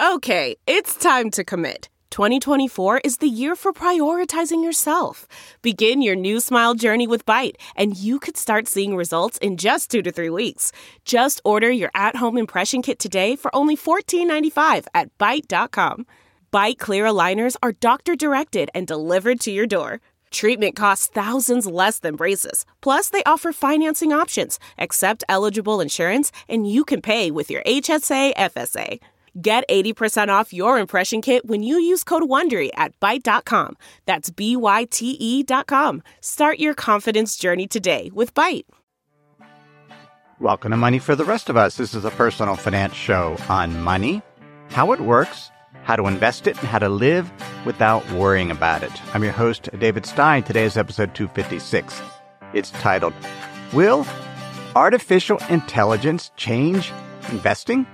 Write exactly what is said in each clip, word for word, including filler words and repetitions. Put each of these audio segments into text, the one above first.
Okay, it's time to commit. twenty twenty-four is the year for prioritizing yourself. Begin your new smile journey with Byte, and you could start seeing results in just two to three weeks. Just order your at-home impression kit today for only fourteen ninety-five at byte dot com. Byte clear aligners are doctor-directed and delivered to your door. Treatment costs thousands less than braces. Plus, they offer financing options, accept eligible insurance, and you can pay with your H S A F S A. Get eighty percent off your impression kit when you use code WONDERY at byte dot com. That's B Y T E dot com. Start your confidence journey today with Byte. Welcome to Money for the Rest of Us. This is a personal finance show on money, how it works, how to invest it, and how to live without worrying about it. I'm your host, David Stein. Today is episode two fifty-six. It's titled, Will Artificial Intelligence Change Investing?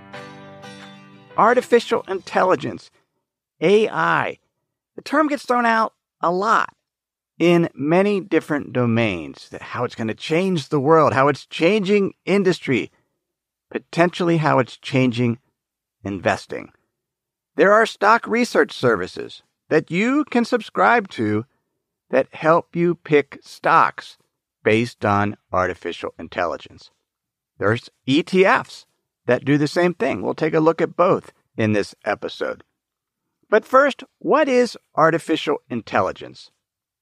Artificial intelligence, A I. The term gets thrown out a lot in many different domains. That how it's going to change the world, how it's changing industry, potentially how it's changing investing. There are stock research services that you can subscribe to that help you pick stocks based on artificial intelligence. There's E T Fs that do the same thing. We'll take a look at both in this episode. But first, what is artificial intelligence?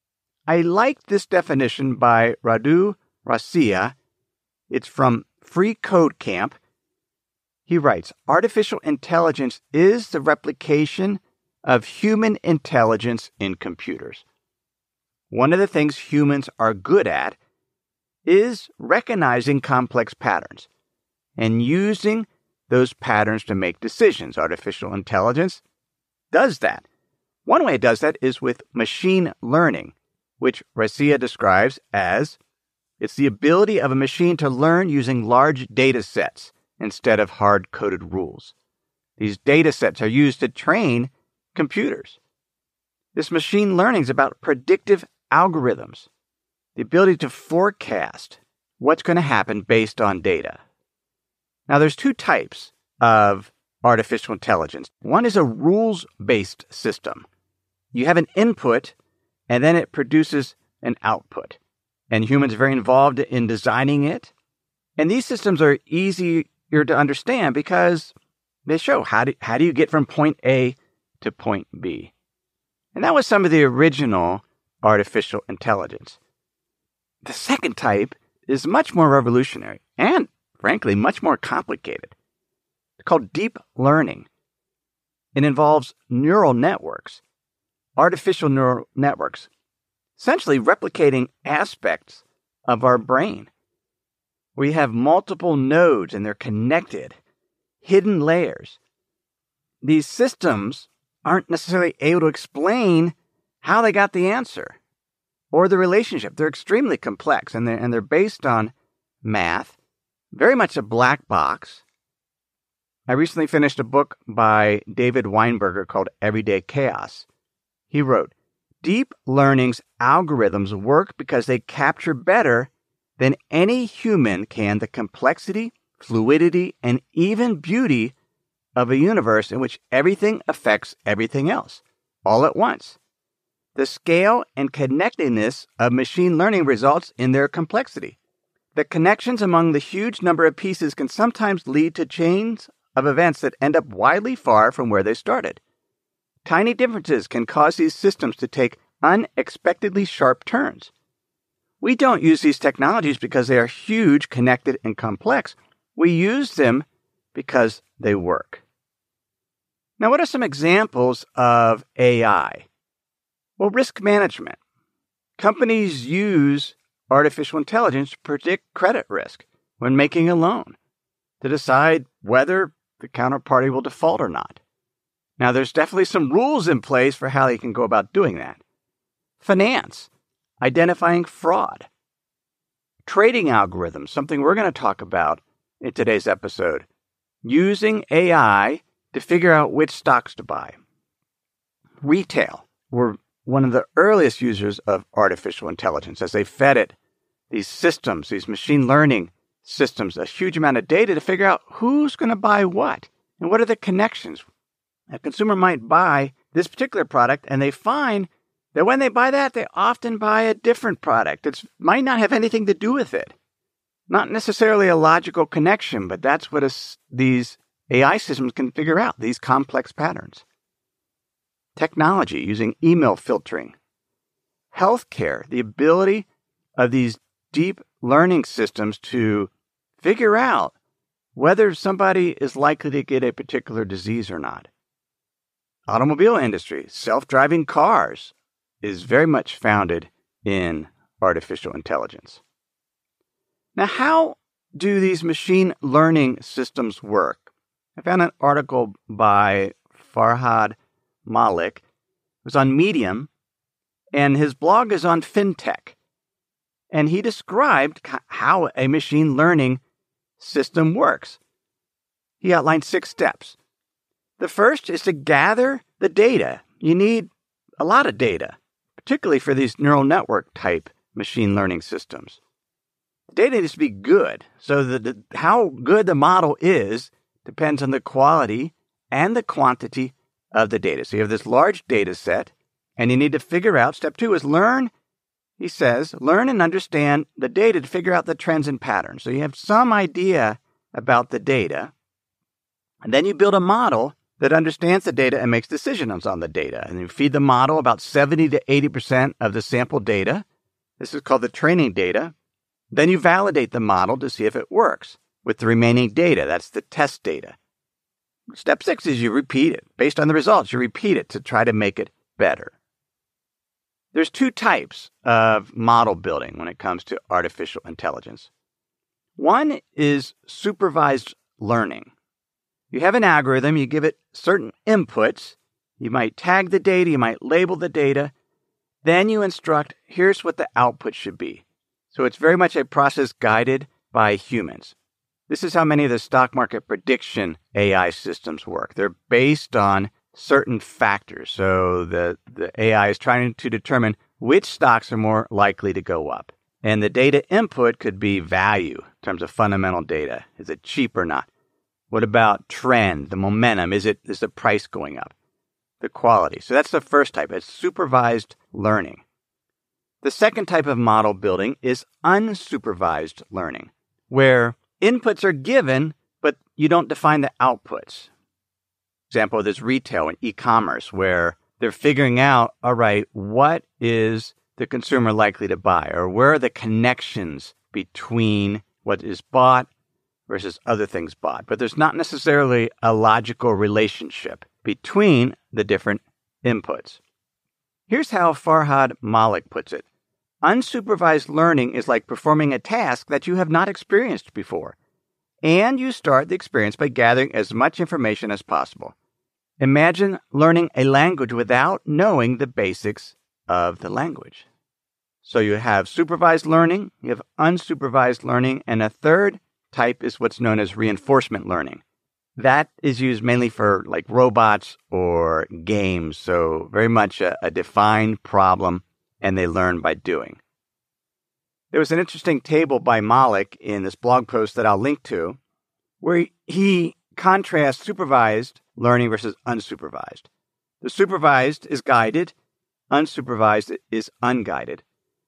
I like this definition by Radu Rasiya. It's from Free Code Camp. He writes, artificial intelligence is the replication of human intelligence in computers. One of the things humans are good at is recognizing complex patterns and using those patterns to make decisions. Artificial intelligence does that. One way it does that is with machine learning, which Rasiya describes as it's the ability of a machine to learn using large data sets instead of hard-coded rules. These data sets are used to train computers. This machine learning is about predictive algorithms, the ability to forecast what's going to happen based on data. Now, there's two types of artificial intelligence. One is a rules-based system. You have an input, and then it produces an output. And humans are very involved in designing it. And these systems are easier to understand because they show how do, how do you get from point A to point B. And that was some of the original artificial intelligence. The second type is much more revolutionary and frankly, much more complicated. It's called deep learning. It involves neural networks, artificial neural networks, essentially replicating aspects of our brain. We have multiple nodes and they're connected, hidden layers. These systems aren't necessarily able to explain how they got the answer or the relationship. They're extremely complex and they're, and they're based on math. Very much a black box. I recently finished a book by David Weinberger called Everyday Chaos. He wrote, Deep learning's algorithms work because they capture better than any human can the complexity, fluidity, and even beauty of a universe in which everything affects everything else, all at once. The scale and connectedness of machine learning results in their complexity. The connections among the huge number of pieces can sometimes lead to chains of events that end up widely far from where they started. Tiny differences can cause these systems to take unexpectedly sharp turns. We don't use these technologies because they are huge, connected, and complex. We use them because they work. Now, what are some examples of A I? Well, risk management. Companies use artificial intelligence to predict credit risk when making a loan, to decide whether the counterparty will default or not. Now, there's definitely some rules in place for how they can go about doing that. Finance, identifying fraud. Trading algorithms, something we're going to talk about in today's episode. Using A I to figure out which stocks to buy. Retail, we're one of the earliest users of artificial intelligence as they fed it these systems, these machine learning systems, a huge amount of data to figure out who's going to buy what and what are the connections. A consumer might buy this particular product and they find that when they buy that, they often buy a different product. It might not have anything to do with it. Not necessarily a logical connection, but that's what a, these A I systems can figure out, these complex patterns. Technology using email filtering. Healthcare, the ability of these deep learning systems to figure out whether somebody is likely to get a particular disease or not. Automobile industry, self-driving cars, is very much founded in artificial intelligence. Now, how do these machine learning systems work? I found an article by Farhad Malik. It was on Medium, and his blog is on FinTech. And he described how a machine learning system works. He outlined six steps. The first is to gather the data. You need a lot of data, particularly for these neural network type machine learning systems. The data needs to be good, so that the, how good the model is depends on the quality and the quantity of the data. So you have this large data set, and you need to figure out, step two is learn, he says, learn and understand the data to figure out the trends and patterns. So you have some idea about the data, and then you build a model that understands the data and makes decisions on the data. And you feed the model about seventy to eighty percent of the sample data. This is called the training data. Then you validate the model to see if it works with the remaining data. That's the test data. Step six is you repeat it. Based on the results, you repeat it to try to make it better. There's two types of model building when it comes to artificial intelligence. One is supervised learning. You have an algorithm, you give it certain inputs, you might tag the data, you might label the data, then you instruct, here's what the output should be. So it's very much a process guided by humans. This is how many of the stock market prediction A I systems work. They're based on certain factors. So the, the A I is trying to determine which stocks are more likely to go up. And the data input could be value in terms of fundamental data. Is it cheap or not? What about trend, the momentum? Is it is the price going up? The quality. So that's the first type. It's supervised learning. The second type of model building is unsupervised learning, where inputs are given, but you don't define the outputs. Example, there's retail and e-commerce, where they're figuring out, all right, what is the consumer likely to buy? Or where are the connections between what is bought versus other things bought? But there's not necessarily a logical relationship between the different inputs. Here's how Farhad Malik puts it. Unsupervised learning is like performing a task that you have not experienced before. And you start the experience by gathering as much information as possible. Imagine learning a language without knowing the basics of the language. So you have supervised learning, you have unsupervised learning, and a third type is what's known as reinforcement learning. That is used mainly for like robots or games, so very much a, a defined problem, and they learn by doing. There was an interesting table by Malik in this blog post that I'll link to, where he contrasts supervised learning versus unsupervised. The supervised is guided, unsupervised is unguided.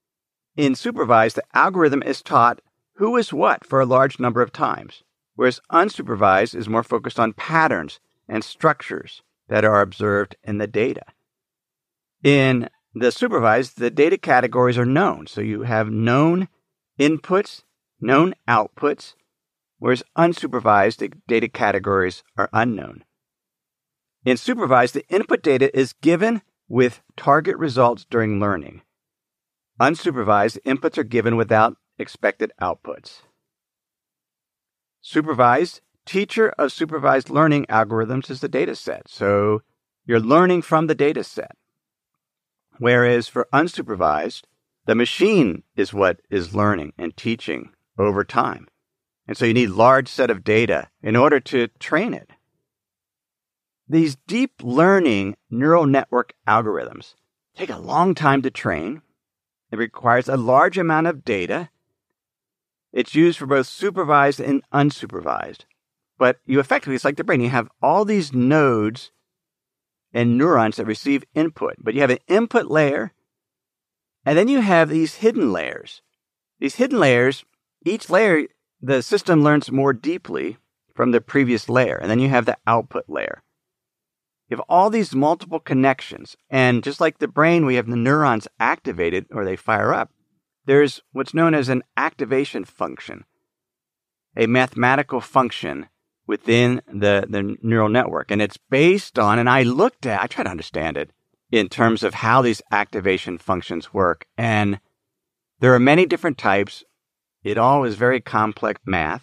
In supervised, the algorithm is taught who is what for a large number of times, whereas unsupervised is more focused on patterns and structures that are observed in the data. In the supervised, the data categories are known, so you have known inputs, known outputs, whereas unsupervised, the data categories are unknown. In supervised, the input data is given with target results during learning. Unsupervised, inputs are given without expected outputs. Supervised, teacher of supervised learning algorithms is the data set, so you're learning from the data set. Whereas for unsupervised, the machine is what is learning and teaching over time. And so you need a large set of data in order to train it. These deep learning neural network algorithms take a long time to train. It requires a large amount of data. It's used for both supervised and unsupervised. But you effectively, it's like the brain, you have all these nodes and neurons that receive input. But you have an input layer, and then you have these hidden layers. These hidden layers, each layer, the system learns more deeply from the previous layer. And then you have the output layer. You have all these multiple connections. And just like the brain, we have the neurons activated or they fire up. There's what's known as an activation function, a mathematical function within the, the neural network. And it's based on, and I looked at, I tried to understand it in terms of how these activation functions work. And there are many different types. It all is very complex math.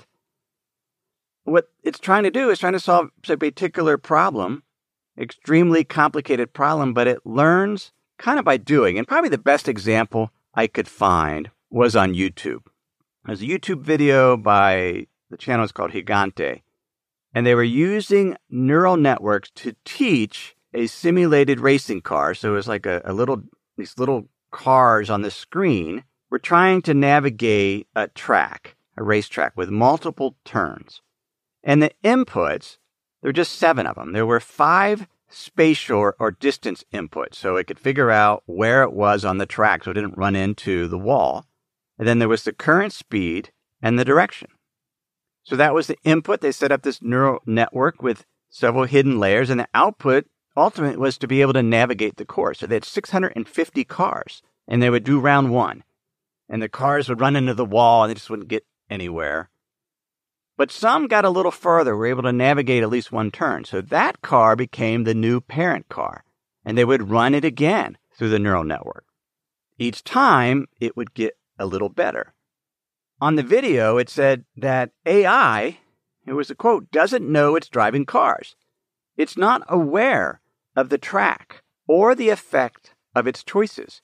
What it's trying to do is trying to solve a particular problem, extremely complicated problem, but it learns kind of by doing. And probably the best example I could find was on YouTube. There's a YouTube video by, the channel is called Gigante, and they were using neural networks to teach a simulated racing car. So it was like a, a little, these little cars on the screen were trying to navigate a track, a racetrack with multiple turns. And the inputs, there were just seven of them. There were five spatial or distance inputs, so it could figure out where it was on the track so it didn't run into the wall. And then there was the current speed and the direction. So that was the input. They set up this neural network with several hidden layers, and the output ultimately was to be able to navigate the course. So they had six hundred fifty cars, and they would do round one. And the cars would run into the wall, and they just wouldn't get anywhere. But some got a little further, were able to navigate at least one turn. So that car became the new parent car, and they would run it again through the neural network. Each time, it would get a little better. On the video, it said that A I, it was a quote, doesn't know it's driving cars. It's not aware of the track or the effect of its choices.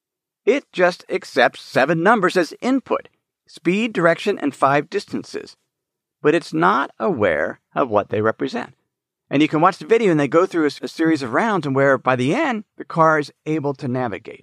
It just accepts seven numbers as input, speed, direction, and five distances. But it's not aware of what they represent. And you can watch the video and they go through a, a series of rounds and where by the end, the car is able to navigate.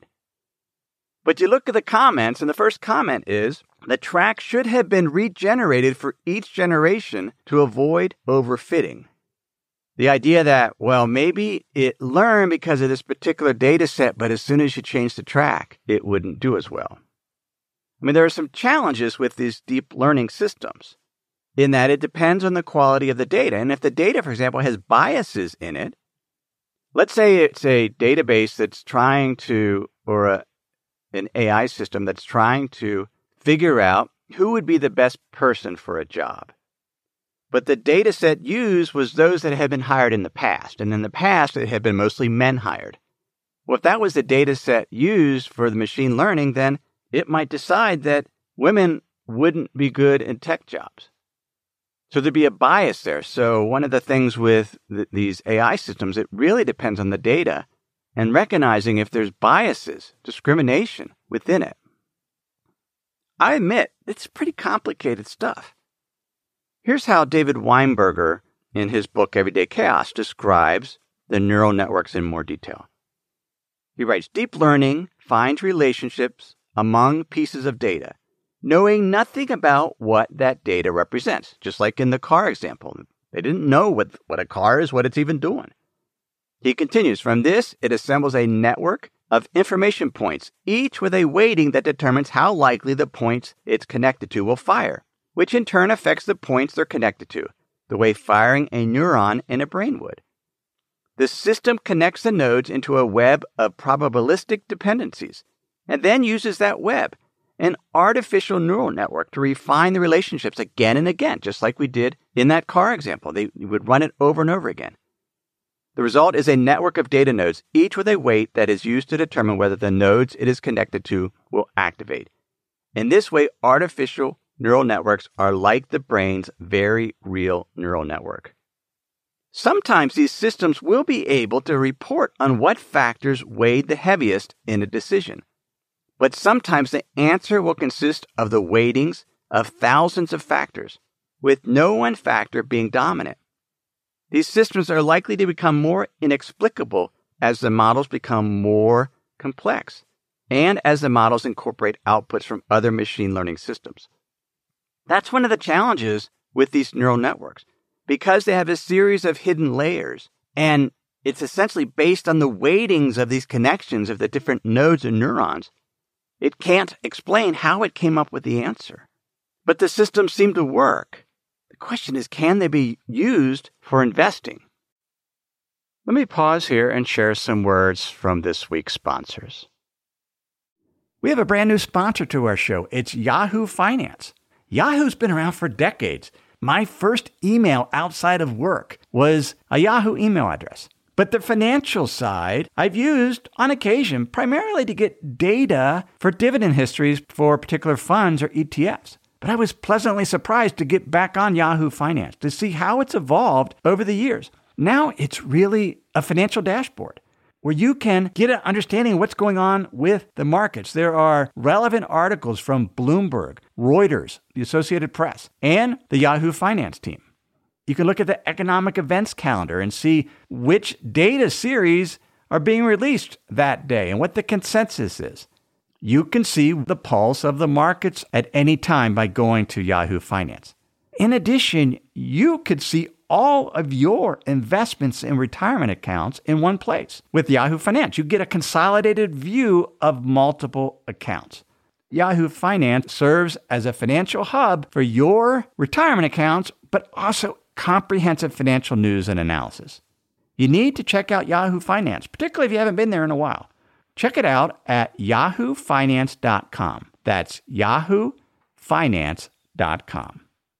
But you look at the comments, and the first comment is, the track should have been regenerated for each generation to avoid overfitting. The idea that, well, maybe it learned because of this particular data set, but as soon as you change the track, it wouldn't do as well. I mean, there are some challenges with these deep learning systems in that it depends on the quality of the data. And if the data, for example, has biases in it, let's say it's a database that's trying to, or a an A I system that's trying to figure out who would be the best person for a job. But the data set used was those that had been hired in the past. And in the past, it had been mostly men hired. Well, if that was the data set used for the machine learning, then it might decide that women wouldn't be good in tech jobs. So there'd be a bias there. So one of the things with th- these A I systems, it really depends on the data and recognizing if there's biases, discrimination within it. I admit, it's pretty complicated stuff. Here's how David Weinberger, in his book Everyday Chaos, describes the neural networks in more detail. He writes, deep learning finds relationships among pieces of data, knowing nothing about what that data represents, just like in the car example. They didn't know what, what a car is, what it's even doing. He continues, from this, it assembles a network of information points, each with a weighting that determines how likely the points it's connected to will fire, which in turn affects the points they're connected to, the way firing a neuron in a brain would. The system connects the nodes into a web of probabilistic dependencies, and then uses that web, an artificial neural network, to refine the relationships again and again, just like we did in that car example. They would run it over and over again. The result is a network of data nodes, each with a weight that is used to determine whether the nodes it is connected to will activate. In this way, artificial neural networks are like the brain's very real neural network. Sometimes these systems will be able to report on what factors weighed the heaviest in a decision. But sometimes the answer will consist of the weightings of thousands of factors, with no one factor being dominant. These systems are likely to become more inexplicable as the models become more complex, and as the models incorporate outputs from other machine learning systems. That's one of the challenges with these neural networks, because they have a series of hidden layers, and it's essentially based on the weightings of these connections of the different nodes and neurons. It can't explain how it came up with the answer. But the systems seem to work. The question is, can they be used for investing? Let me pause here and share some words from this week's sponsors. We have a brand new sponsor to our show. It's Yahoo Finance. Yahoo's been around for decades. My first email outside of work was a Yahoo email address. But the financial side I've used on occasion primarily to get data for dividend histories for particular funds or E T Fs. But I was pleasantly surprised to get back on Yahoo Finance to see how it's evolved over the years. Now it's really a financial dashboard where you can get an understanding of what's going on with the markets. There are relevant articles from Bloomberg, Reuters, the Associated Press, and the Yahoo Finance team. You can look at the economic events calendar and see which data series are being released that day and what the consensus is. You can see the pulse of the markets at any time by going to Yahoo Finance. In addition, you could see all of your investments in retirement accounts in one place. With Yahoo Finance, you get a consolidated view of multiple accounts. Yahoo Finance serves as a financial hub for your retirement accounts, but also comprehensive financial news and analysis. You need to check out Yahoo Finance, particularly if you haven't been there in a while. Check it out at yahoo finance dot com. That's yahoo finance dot com.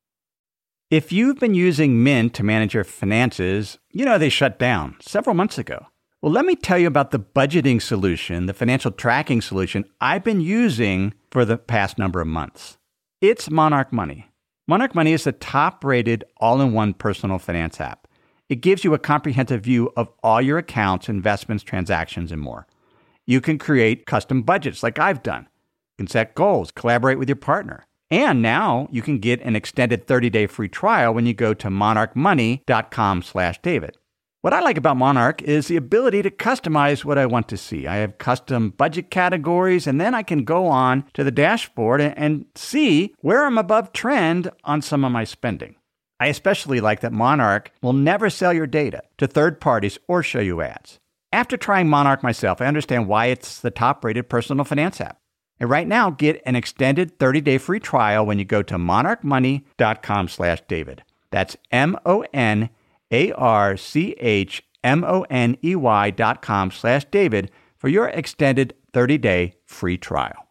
If you've been using Mint to manage your finances, you know they shut down several months ago. Well, let me tell you about the budgeting solution, the financial tracking solution I've been using for the past number of months. It's Monarch Money. Monarch Money is the top-rated all-in-one personal finance app. It gives you a comprehensive view of all your accounts, investments, transactions, and more. You can create custom budgets like I've done. You can set goals, collaborate with your partner. And now you can get an extended thirty-day free trial when you go to monarch money dot com slash David. What I like about Monarch is the ability to customize what I want to see. I have custom budget categories, and then I can go on to the dashboard and, and see where I'm above trend on some of my spending. I especially like that Monarch will never sell your data to third parties or show you ads. After trying Monarch myself, I understand why it's the top-rated personal finance app. And right now, get an extended thirty-day free trial when you go to monarch money dot com slash David. That's M O N A R C H M O N E Y dot com slash David for your extended thirty-day free trial.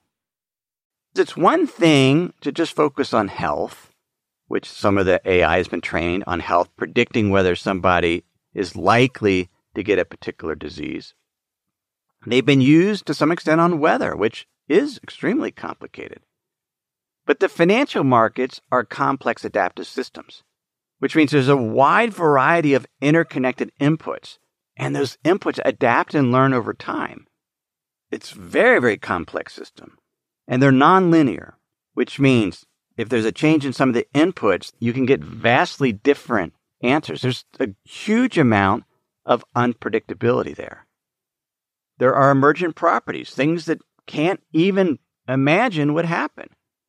It's one thing to just focus on health, which some of the A I has been trained on health, predicting whether somebody is likely to get a particular disease. They've been used to some extent on weather, which is extremely complicated. But the financial markets are complex adaptive systems, which means there's a wide variety of interconnected inputs, and those inputs adapt and learn over time. It's a very, very complex system, and they're nonlinear, which means if there's a change in some of the inputs, you can get vastly different answers. There's a huge amount of unpredictability there. There are emergent properties, things that can't even imagine would happen.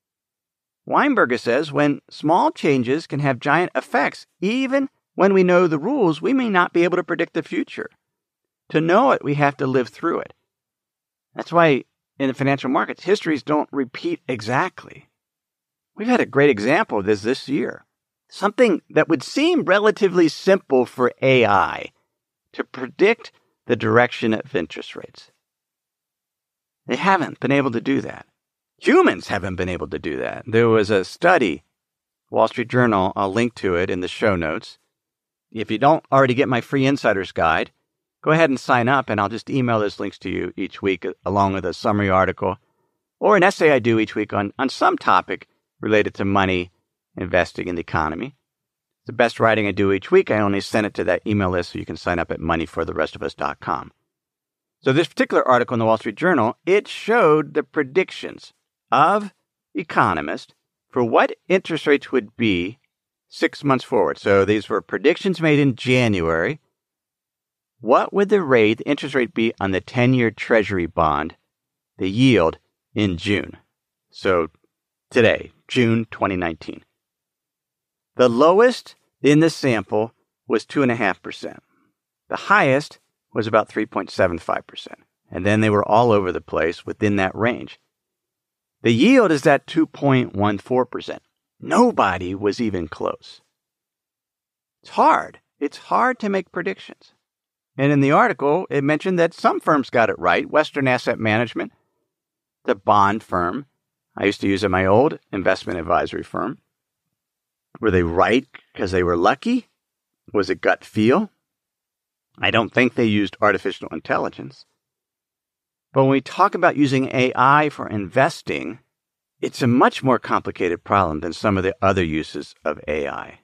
Weinberger says when small changes can have giant effects, even when we know the rules, we may not be able to predict the future. To know it, we have to live through it. That's why in the financial markets, histories don't repeat exactly. We've had a great example of this this year. Something that would seem relatively simple for A I to predict the direction of interest rates. They haven't been able to do that. Humans haven't been able to do that. There was a study, Wall Street Journal, I'll link to it in the show notes. If you don't already get my free insider's guide, go ahead and sign up, and I'll just email those links to you each week along with a summary article or an essay I do each week on, on some topic related to money, investing, and the economy. It's the best writing I do each week. I only send it to that email list so you can sign up at money for the rest of us dot com. So this particular article in the Wall Street Journal, it showed the predictions of economists for what interest rates would be six months forward. So these were predictions made in January. What would the rate, the interest rate be on the ten-year Treasury bond, the yield, in June? So today, June twenty nineteen. The lowest in the sample was two point five percent. The highest was about three point seven five percent. And then they were all over the place within that range. The yield is at two point one four percent. Nobody was even close. It's hard. It's hard to make predictions. And in the article, it mentioned that some firms got it right. Western Asset Management, the bond firm I used to use at my old investment advisory firm. Were they right because they were lucky? Was it gut feel? I don't think they used artificial intelligence. But when we talk about using A I for investing, it's a much more complicated problem than some of the other uses of A I.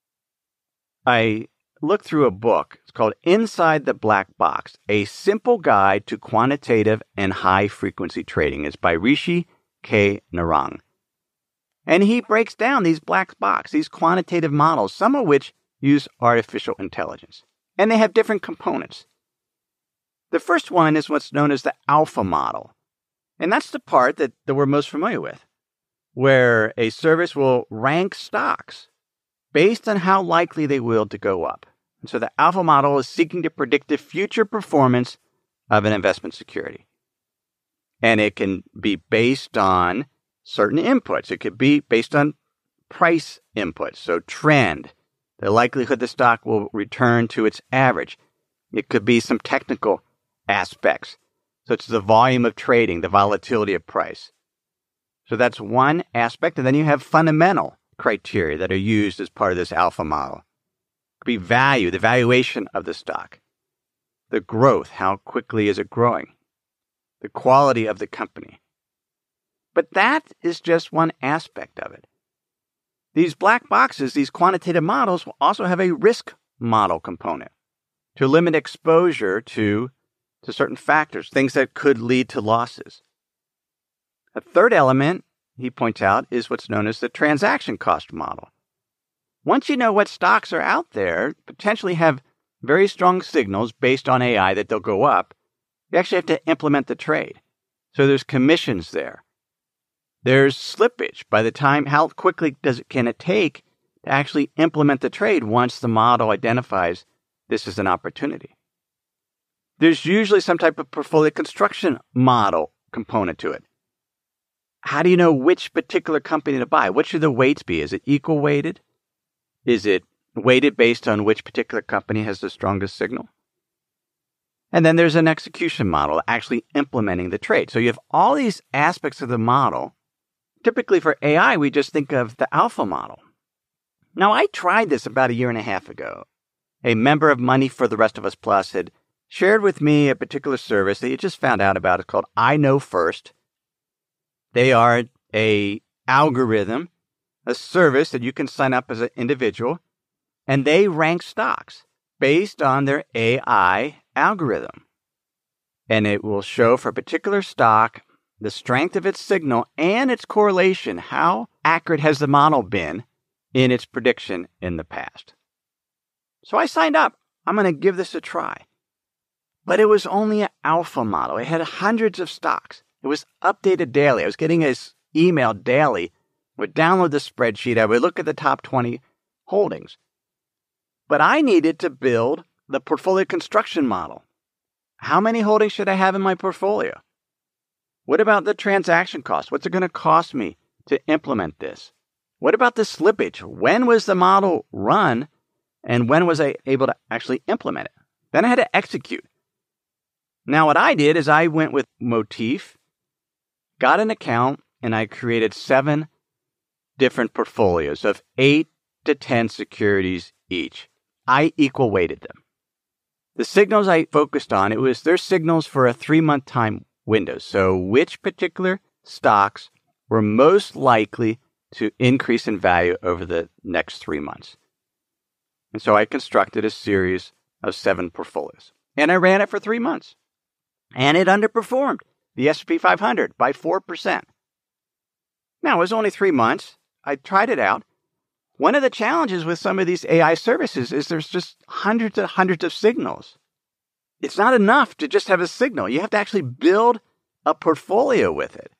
I looked through a book. It's called Inside the Black Box, A Simple Guide to Quantitative and High-Frequency Trading. It's by Rishi K. Narang. And he breaks down these black box, these quantitative models, some of which use artificial intelligence. And they have different components. The first one is what's known as the alpha model. And that's the part that, that we're most familiar with, where a service will rank stocks based on how likely they will to go up. And so the alpha model is seeking to predict the future performance of an investment security. And it can be based on certain inputs. It could be based on price inputs, so trend, the likelihood the stock will return to its average. It could be some technical aspects, such as the volume of trading, the volatility of price. So that's one aspect. And then you have fundamental criteria that are used as part of this alpha model. It could be value, the valuation of the stock, the growth, how quickly is it growing, the quality of the company. But that is just one aspect of it. These black boxes, these quantitative models, will also have a risk model component to limit exposure to, to certain factors, things that could lead to losses. A third element, he points out, is what's known as the transaction cost model. Once you know what stocks are out there, potentially have very strong signals based on A I that they'll go up, you actually have to implement the trade. So there's commissions there. There's slippage by the time, how quickly does it, can it take to actually implement the trade once the model identifies this is an opportunity. There's usually some type of portfolio construction model component to it. How do you know which particular company to buy? What should the weights be? Is it equal weighted? Is it weighted based on which particular company has the strongest signal? And then there's an execution model, actually implementing the trade. So you have all these aspects of the model. Typically for A I, we just think of the alpha model. Now, I tried this about a year and a half ago. A member of Money for the Rest of Us Plus had shared with me a particular service that you just found out about. It's called I Know First. They are a algorithm, a service that you can sign up as an individual, and they rank stocks based on their A I algorithm. And it will show for a particular stock the strength of its signal and its correlation. How accurate has the model been in its prediction in the past? So I signed up. I'm going to give this a try. But it was only an alpha model. It had hundreds of stocks. It was updated daily. I was getting his email daily. I would download the spreadsheet. I would look at the top twenty holdings. But I needed to build the portfolio construction model. How many holdings should I have in my portfolio? What about the transaction cost? What's it going to cost me to implement this? What about the slippage? When was the model run and when was I able to actually implement it? Then I had to execute. Now what I did is I went with Motif, got an account, and I created seven different portfolios of eight to ten securities each. I equal weighted them. The signals I focused on, it was their signals for a three-month time window. So which particular stocks were most likely to increase in value over the next three months. And so I constructed a series of seven portfolios. And I ran it for three months. And it underperformed the S and P five hundred by four percent. Now, it was only three months. I tried it out. One of the challenges with some of these A I services is there's just hundreds and hundreds of signals. It's not enough to just have a signal. You have to actually build a portfolio with it.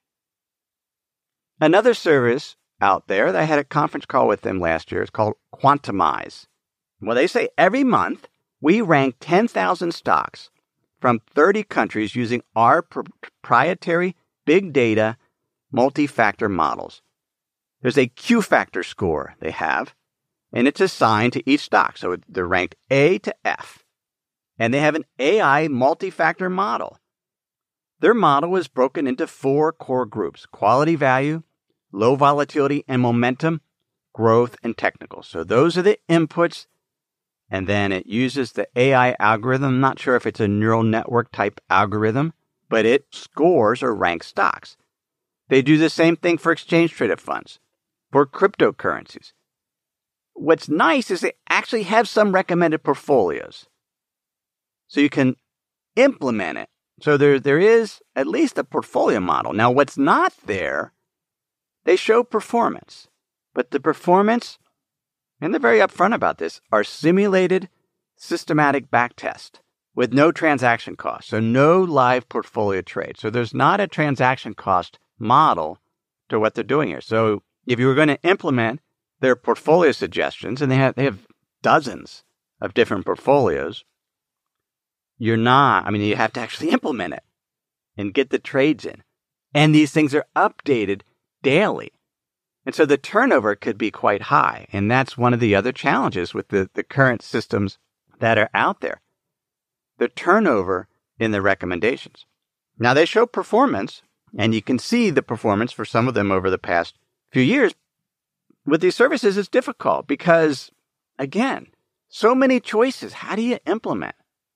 Another service out there that I had a conference call with them last year is called Quantumize. Well, they say every month We rank ten thousand stocks from thirty countries using our proprietary big data multi-factor models. There's a Q-factor score they have, and it's assigned to each stock. So they're ranked A to F. And they have an A I multi-factor model. Their model is broken into four core groups: quality value, low volatility and momentum, growth, and technical. So those are the inputs. And then it uses the A I algorithm. I'm not sure if it's a neural network type algorithm, but it scores or ranks stocks. They do the same thing for exchange-traded funds, for cryptocurrencies. What's nice is they actually have some recommended portfolios. So you can implement it. So there, there is at least a portfolio model. Now, what's not there, they show performance. But the performance, and they're very upfront about this, are simulated systematic backtest with no transaction cost. So no live portfolio trade. So there's not a transaction cost model to what they're doing here. So if you were going to implement their portfolio suggestions, and they have, they have dozens of different portfolios, you're not, I mean, you have to actually implement it and get the trades in. And these things are updated daily. And so the turnover could be quite high. And that's one of the other challenges with the, the current systems that are out there. The turnover in the recommendations. Now, they show performance, and you can see the performance for some of them over the past few years. With these services, it's difficult because, again, so many choices. How do you implement?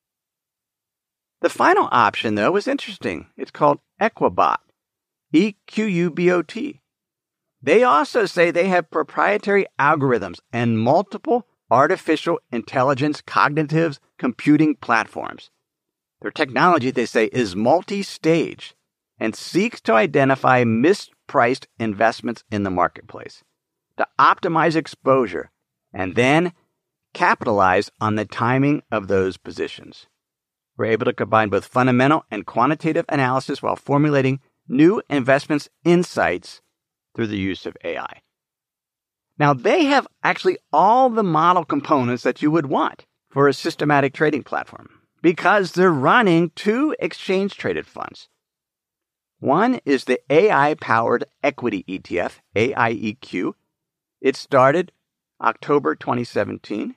The final option, though, is interesting. It's called Equubot, E Q U B O T. They also say they have proprietary algorithms and multiple artificial intelligence cognitive computing platforms. Their technology, they say, is multi-stage and seeks to identify mispriced investments in the marketplace, to optimize exposure, and then capitalize on the timing of those positions. We're able to combine both fundamental and quantitative analysis while formulating new investments insights through the use of A I. Now, they have actually all the model components that you would want for a systematic trading platform because they're running two exchange-traded funds. One is the A I-powered equity E T F, A I E Q. It started October twenty seventeen.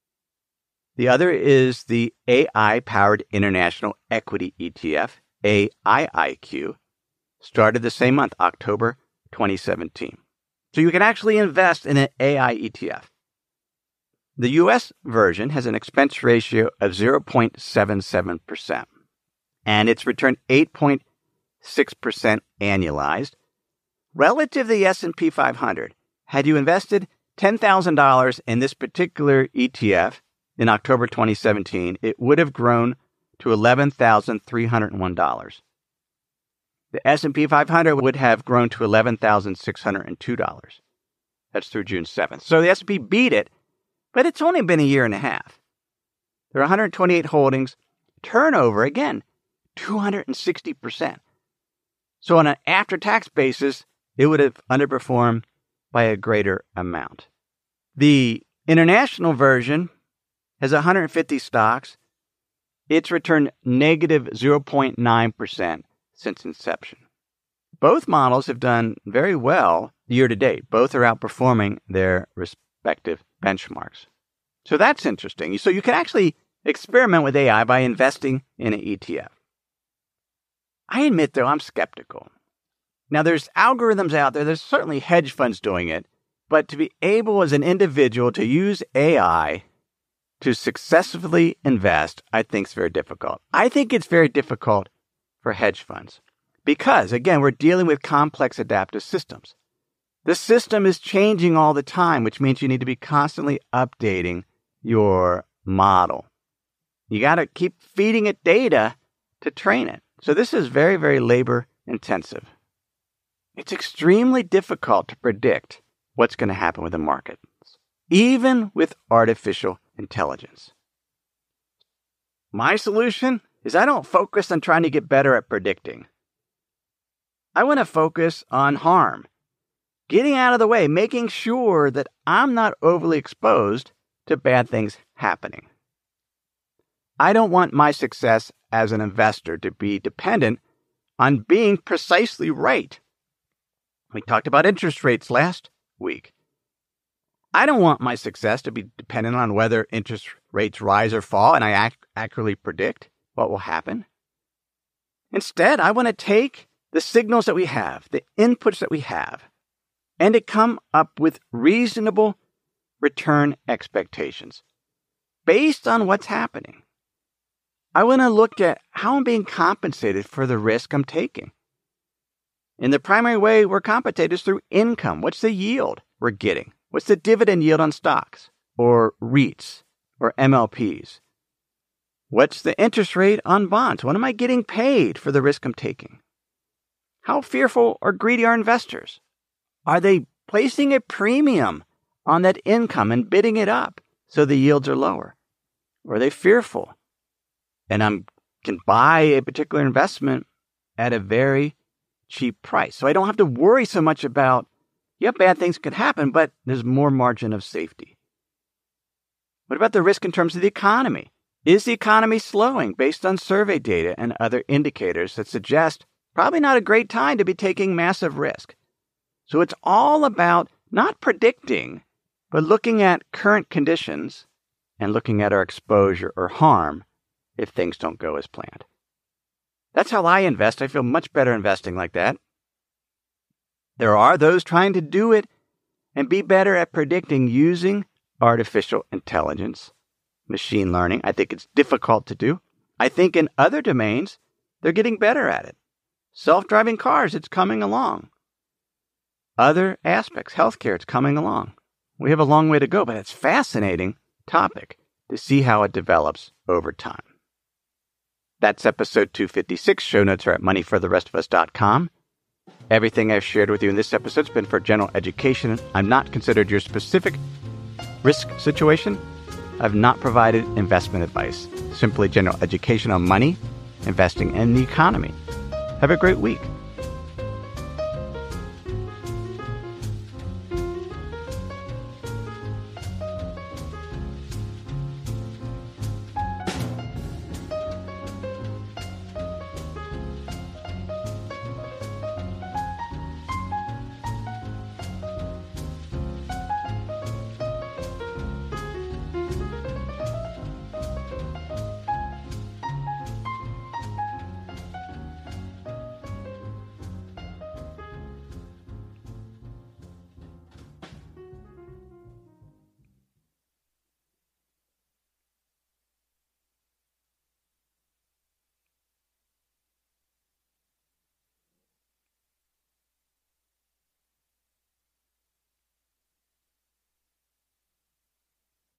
The other is the A I-powered International Equity E T F, A I I Q, started the same month, October twenty seventeen. So you can actually invest in an A I E T F. The U S version has an expense ratio of zero point seven seven percent, and it's returned eight point six percent annualized. Relative to the S and P five hundred, had you invested ten thousand dollars in this particular E T F in October twenty seventeen, it would have grown to eleven thousand three hundred one dollars. The S and P five hundred would have grown to eleven thousand six hundred two dollars. That's through June seventh. So the S and P beat it, but it's only been a year and a half. There are one hundred twenty-eight holdings. Turnover, again, two hundred sixty percent. So on an after-tax basis, it would have underperformed by a greater amount. The international version has one hundred fifty stocks. It's returned negative zero point nine percent since inception. Both models have done very well year to date. Both are outperforming their respective benchmarks. So that's interesting. So you can actually experiment with A I by investing in an E T F. I admit, though, I'm skeptical. Now, there's algorithms out there. There's certainly hedge funds doing it. But to be able as an individual to use A I to successfully invest, I think is very difficult. I think it's very difficult for hedge funds because, again, we're dealing with complex adaptive systems. The system is changing all the time, which means you need to be constantly updating your model. You got to keep feeding it data to train it. So this is very, very labor intensive. It's extremely difficult to predict what's going to happen with the markets, even with artificial intelligence. My solution is I don't focus on trying to get better at predicting. I want to focus on harm, getting out of the way, making sure that I'm not overly exposed to bad things happening. I don't want my success as an investor to be dependent on being precisely right. We talked about interest rates last week. I don't want my success to be dependent on whether interest rates rise or fall and I ac- accurately predict what will happen. Instead, I want to take the signals that we have, the inputs that we have, and to come up with reasonable return expectations based on what's happening. I want to look at how I'm being compensated for the risk I'm taking. And the primary way we're compensated is through income. What's the yield we're getting? What's the dividend yield on stocks or REITs or M L Ps? What's the interest rate on bonds? What am I getting paid for the risk I'm taking? How fearful or greedy are investors? Are they placing a premium on that income and bidding it up so the yields are lower? Or are they fearful? And I can buy a particular investment at a very cheap price. So I don't have to worry so much about, yeah, bad things could happen, but there's more margin of safety. What about the risk in terms of the economy? Is the economy slowing based on survey data and other indicators that suggest probably not a great time to be taking massive risk? So it's all about not predicting, but looking at current conditions and looking at our exposure or harm if things don't go as planned. That's how I invest. I feel much better investing like that. There are those trying to do it and be better at predicting using artificial intelligence, machine learning. I think it's difficult to do. I think in other domains, they're getting better at it. Self-driving cars, it's coming along. Other aspects, healthcare, it's coming along. We have a long way to go, but it's a fascinating topic to see how it develops over time. That's episode two fifty-six. Show notes are at money for the rest of us dot com. Everything I've shared with you in this episode has been for general education. I'm not considered your specific risk situation. I've not provided investment advice. Simply general education on money, investing, and the economy. Have a great week.